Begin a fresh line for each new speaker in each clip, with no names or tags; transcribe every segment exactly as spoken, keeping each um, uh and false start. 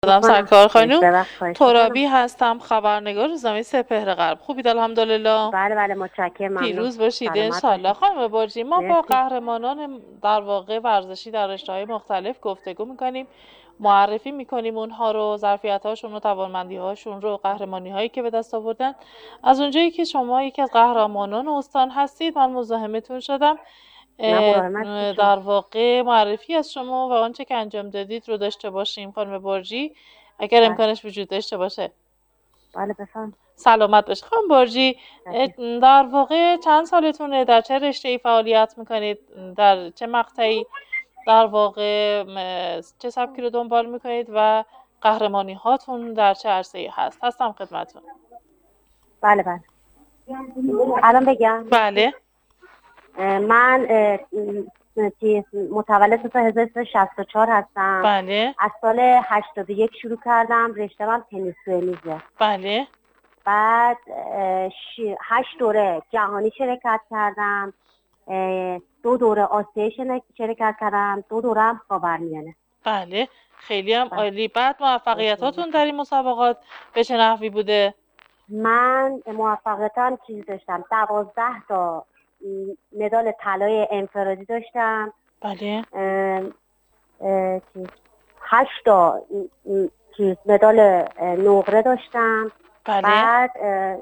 دادم سرکار خانوم
ببخش خواهش
ترابی
میکنم.
هستم، خبرنگار روزنامه سپهر غرب. خوبید الحمدلله.
بله بله متشکرم، ممنون.
پیروز باشید
سلامت
انشالله.
باشید.
خانم برجی، ما با
مرسی.
قهرمانان در واقع ورزشی در رشته‌های مختلف گفتگو میکنیم، معرفی میکنیم اونها رو، ظرفیت‌هاشون رو، توانمندی‌هاشون رو، قهرمانی‌هایی که به دست آوردن. از اونجایی که شما یکی از قهرمانان استان هستید، من مزاحمتون شدم.
نه
اه،
مراحمت به شما.
در واقع معرفی از شما و آنچه که انجام دادید رو داشته باشیم خانم برجی، اگر
بله
امکانش وجود داشته باشه.
بله بفهم.
سلامت باشه خانم برجی.
شکر.
در واقع چند سالتونه؟ در چه رشته‌ای فعالیت میکنید؟ در چه مقطعی در واقع م، چه سبکی رو دنبال میکنید و قهرمانی هاتون در چه عرصه‌ای هست؟ هستم خدمتتون.
بله بله الان بگم.
بله
اه، من اه، م، چیز متولد سال هزار و سیصد و شصت و چهار هستم.
بله
از سال هشتاد و یک شروع کردم. رشته من تنیس تنیسه.
بله
بعد اه، ش- هشت دوره جهانی شرکت کردم. اه، دو دوره آسیایی شرک- شرکت کردم. دو دوره هم خاورمیانه.
بله خیلی هم
بله.
عالی. بعد موفقیتاتون در این مسابقات به چه نحوی بوده؟
من موفقیتم چیزی داشتم، دوازده تا م، مدال طلای انفرادی داشتم.
بله
اه، اه، چیز هشت تا م، م، چیز مدال اه، نقره داشتم.
بله
بعد اه،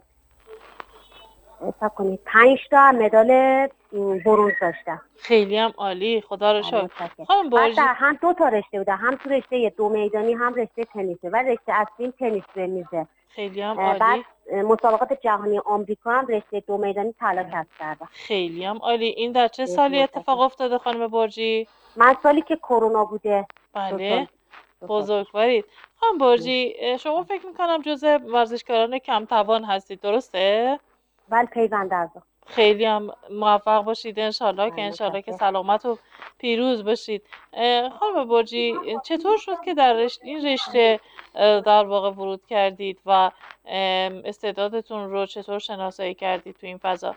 حساب کنید پنج تا هم مدال م، برنز داشتم.
خیلی هم عالی، خدا رو
بله
شکر.
متشکرم.
خانم
بعد
برجی
در هم دو تا رشته بودم، هم تو رشته دو میدانی هم رشته تنیسه و رشته اصلیم تنیس میزه.
خیلی هم
بعد
عالی.
اه، مسابقات جهانی آمریکا هم رشته دو میدانی طلا کسب کردم.
خیلی هم عالی. این در چه
مرسی
سالی اتفاق
متشکرم.
افتاده خانم برجی؟
من سالی که کرونا بوده. دو
بله
سال دو سال پیش.
بزرگوارید. خانم
مرسی.
برجی، شما فکر میکنم جزء ورزشکاران کم توان هستید، درسته؟
بله پیوند ازا.
خیلی هم موفق باشید انشالله، که
بله
انشالله که
متشکرم.
سلامت و پیروز باشید. اه، خانم برجی، چطور شد که در رشت... این رشته اه، در واقع ورود کردید و ام، استعدادتون رو چطور شناسایی کردید تو این فضا؟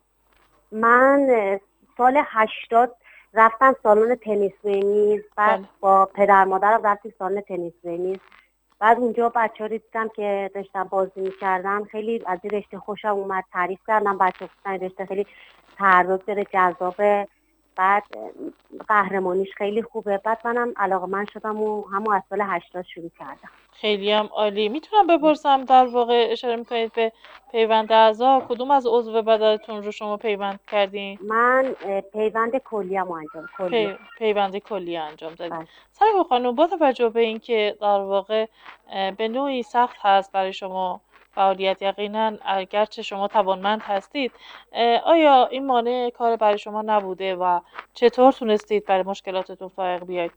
من اه، سال هشتاد رفتم سالن تنیس میز. بعد
بله
با پدر مادرم رفتیم سالن تنیس میز. بعد اونجا بچه ها دیدم که داشتم بازی میکردم، خیلی از این رشته خوشم اومد. تعریف کردم بچه ها، گفتن این رشته خیلی تحرک داره، جذابه. بعد اه، قهرمانیش خیلی خوبه. بعد منم علاقه‌مند شدم و همون از سال هشتاد شروع کردم.
خیلی هم عالی. میتونم بپرسم، در واقع اشاره میکنید به پیوند اعضا، کدوم از عضو بدنتون رو شما پیوند کردین؟
من اه، پیوند کلیه‌مو انجام کلیه.
پی... پیوند کلی انجام دادید.
بله.
سرکار خانم، با توجه به اینکه در واقع اه، به نوعی سخت هست برای شما فعالیت، یقینا اگرچه شما توانمند هستید، اه، آیا این مانع کار برای شما نبوده و چطور تونستید برای مشکلاتتون فائق بیاید؟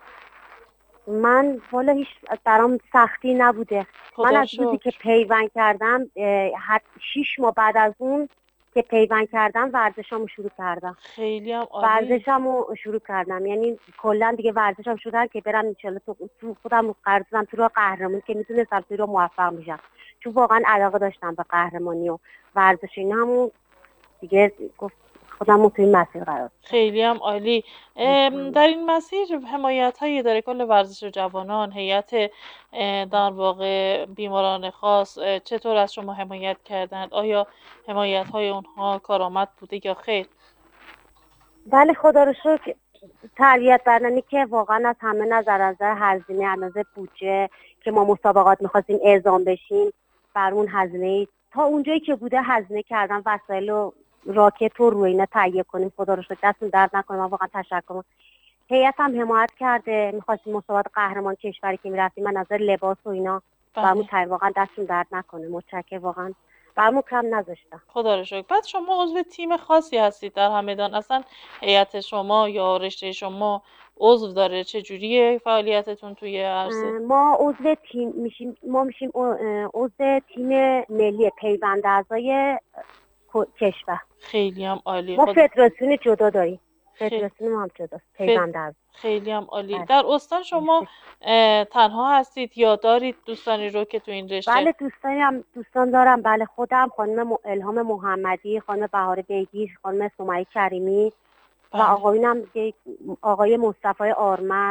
من والا هیچ برام سختی نبوده. من
خدا رو
از روزی که
شکر.
پیوند کردم اه، حد شیش ماه بعد از اون که پیوند کردم ورزشامو شروع کردم.
خیلی هم عالی.
ورزشمو شروع کردم، یعنی کلا دیگه ورزشم شروع کردم که برم انشالله تو تو خودم قرار دادم تو راه قهرمانی که میتونستم تو راه موفق میشم، چون واقعا علاقه داشتم به قهرمانی و ورزش. اینا همون دیگه گفت خودم تو این مسیر قرار دادم.
خیلی هم عالی. ام، در این مسیر حمایت های اداره کل ورزش جوانان، هیئت اه، در واقع بیماران خاص اه، چطور از شما حمایت کردند؟ آیا حمایت های اونها کارآمد بوده یا خیر؟
بله خدا رو شکر. تربیت بدنی که واقعا از همه نظر، از نظر هزینه، از نظر بودجه که ما مسابقات میخواستیم اعزام بشیم، برمون هزینه تا اونجایی که بوده هزینه کردن، وسایل و راکت و روی اینا تهیه کنیم. خدا رو شکر دستون درد نکنه. من واقعا تشکر می‌کنم. هیئت هم حمایت کرده. میخواستیم مسابقات قهرمان کشوری که میرفتیم، من نظر لباس و اینا برمون
بله
تهیه، واقعا دستون درد نکنه. متشکر، واقعا برمون کم نذاشتن.
خدا رو شکر. بعد شما عضو تیم خاصی هستید در همدان، اصلا هیئت شما یا رشته شما عضو داره؟ چجوریه فعالیتتون توی عرصه؟
ما عضو تیم میشیم ما میشیم عضو تیم ملی پیوند اعضای کشور.
خیلی هم عالی.
ما
خدا
فدراسیون جدا داریم.
خیلی
فدراسیون ما هم جداست،
ف...
پیوند اعضا.
خیلی هم عالی.
بله.
در استان شما اه، تنها هستید یا دارید دوستانی رو که تو این رشته؟
بله دوستانی هم دوستان دارم. بله خودم، خانم الهام محمدی، خانم بهار بیگی، خانم سمیه کریمی و
بله
آقایونم دیگه، آقای مصطفی آرمز،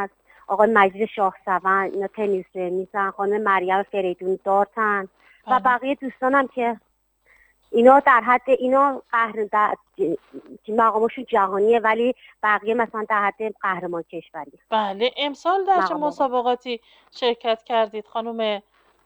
آقای مجید شاهسوند اینا تنیس میزن، خانم مریم فریدون دارتن و
بله.
بقیه دوستانم که اینا در حد اینا قهر در مقامشون جهانیه، ولی بقیه مثلا در حد قهرمان کشوری.
بله. امسال در چه
مقام
مسابقاتی شرکت کردید خانم؟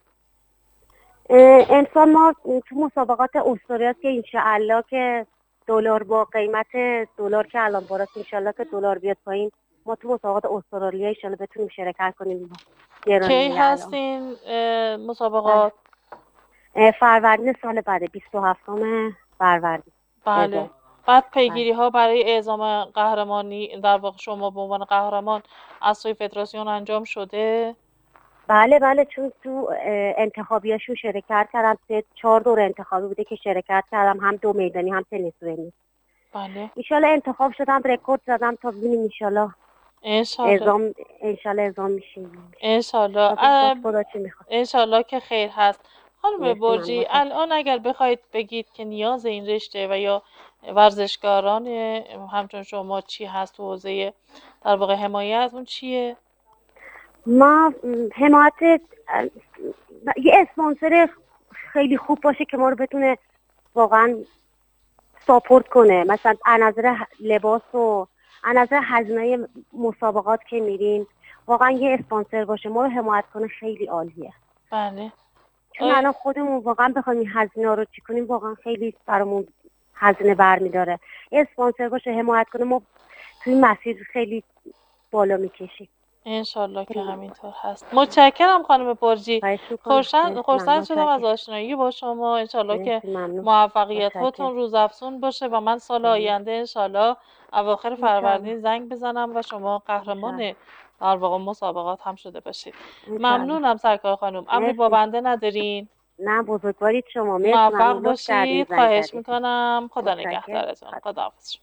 اه، امسال ما تو مسابقات استوریات که انشاءالله که دلار با قیمت دلار که الان بالاست، انشاءالله که دلار بیاد پایین، ما تو مسابقات استرالیا انشاءالله بتونیم شرکت کنیم.
کی
گرانی
هستین اه، مسابقات؟
اه، فروردین سال بعد بیست و هفتم فروردین.
بله.
اعزام.
بعد پیگیری ها برای اعزام قهرمانی در واقع شما به عنوان قهرمان از سوی فدراسیون انجام شده؟
بله بله، چون تو اه، انتخابیاشون شرکت کردم، سه چهار دور انتخابی بوده که شرکت کردم، هم دو میدانی هم تنیس رنی.
بله.
انشالله انتخاب شدم، رکورد زدم تا ببینیم انشالله
انشالله
اعزام انشالله اعزام میشیم.
انشالله
باز خدا چی میخواد.
انشالله که خیر هست. خانم
مرسی، ممنون.
برجی، الان اگر بخواید بگید که نیاز این رشته و یا ورزشکاران همچون شما چی هست تو حوزه در واقع حمایت، اون چیه؟
ما م، حمایت اه، یه اسپانسر خیلی خوب باشه که ما رو بتونه واقعا ساپورت کنه، مثلا از نظر لباس و از نظر هزینه مسابقات که میریم، واقعا یه اسپانسر باشه ما رو حمایت کنه خیلی عالیه.
بله.
چون
آیا-
الان خودمون واقعا بخوایم این هزینه رو چی کنیم واقعا خیلی برامون هزینه برمیداره. یه اسپانسر باشه حمایت کنه، ما توی مسیر خیلی بالا میکشیم.
انشالله که همینطور هست. متشکرم خانم برجی.
خواهش می‌کنم.
خورسند
مرسی،
خورسند
ممنون.
شدم از
متشکرم.
آشنایی با شما. انشالله که
مرسی، ممنون.
موفقیت هاتون
متشکرم.
روزافزون باشه و من سال
ممنون.
آینده انشالله اواخر
انشالله.
فروردین زنگ بزنم و شما قهرمان
انشالله.
در واقع مسابقات هم شده باشید.
انشالله.
ممنونم سرکار خانم. امری با
مرسی.
بنده ندارین؟
نه بزرگوارید شما. مرسی،
موفق
ممنون. لطف کردین
باشید.
زنگ
خواهش
زدید.
میکنم. خدا
متشکرم.
نگهدارتون. خداحافظ.